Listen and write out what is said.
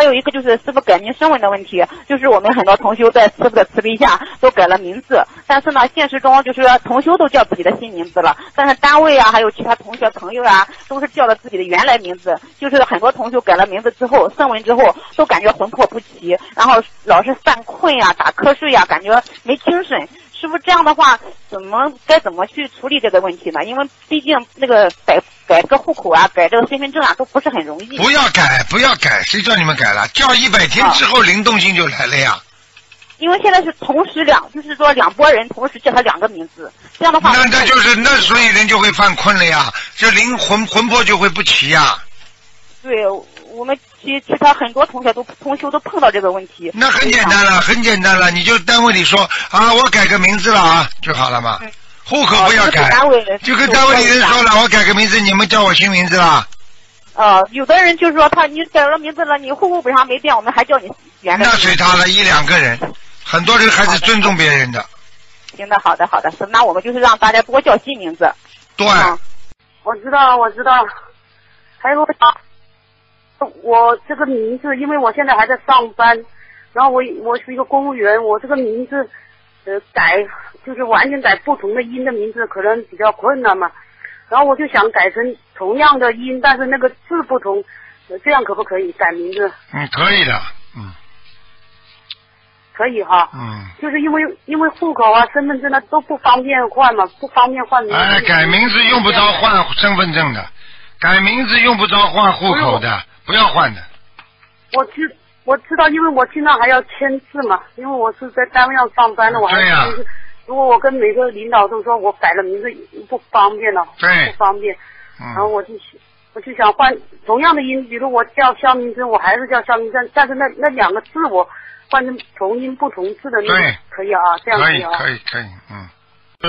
有一个就是师傅改名声纹的问题，就是我们很多同修在师傅的慈悲下都改了名字，但是呢，现实中就是说同修都叫自己的新名字了，但是单位啊，还有其他同学朋友啊，都是叫了自己的原来名字。就是很多同修改了名字之后，声纹之后，都感觉魂魄不齐，然后老是犯困呀、打瞌睡呀，感觉没精神。师傅这样的话，该怎么去处理这个问题呢？因为毕竟那个改这个户口啊，改这个身份证啊，都不是很容易。 不要改，谁叫你们改了？叫100天之后灵动性就来了呀。 因为现在是同时就是说两拨人同时叫他2个名字，这样的话。 那所以人就会犯困了呀，这魂魄就会不齐呀。 对，我们其他很多同修都碰到这个问题。 那很简单了，你就单位里说啊，我改个名字了啊，就好了嘛。户口不要改，就跟单位里人说了，我改个名字，你们叫我新名字了。 有的人就说你改了名字了，你户口本上没变，我们还叫你原来。 那随他了，1-2个人，很多人还是尊重别人的。 行的，好的，那我们就是让大家多叫新名字。 对。 我知道，还有我这个名字，因为我现在还在上班，然后我是一个公务员，我这个名字改就是完全改不同的音的名字，可能比较困难嘛。然后我就想改成同样的音，但是那个字不同，这样可不可以改名字？ 可以的， 可以哈。就是因为户口啊、身份证啊都不方便换嘛，不方便换名字。 改名字用不着换身份证的，改名字用不着换户口的，不要换的。 我知道，因为我经常还要签字嘛，因为我是在单位上上班的，我还要签字。如果我跟每个领导都说我改了名字不方便了， 对， 不方便，然后我就想换同样的音，比如我叫肖明珍，我还是叫肖明珍，但是那2个字我换成同音不同字的那个，可以啊，这样可以啊， 可以，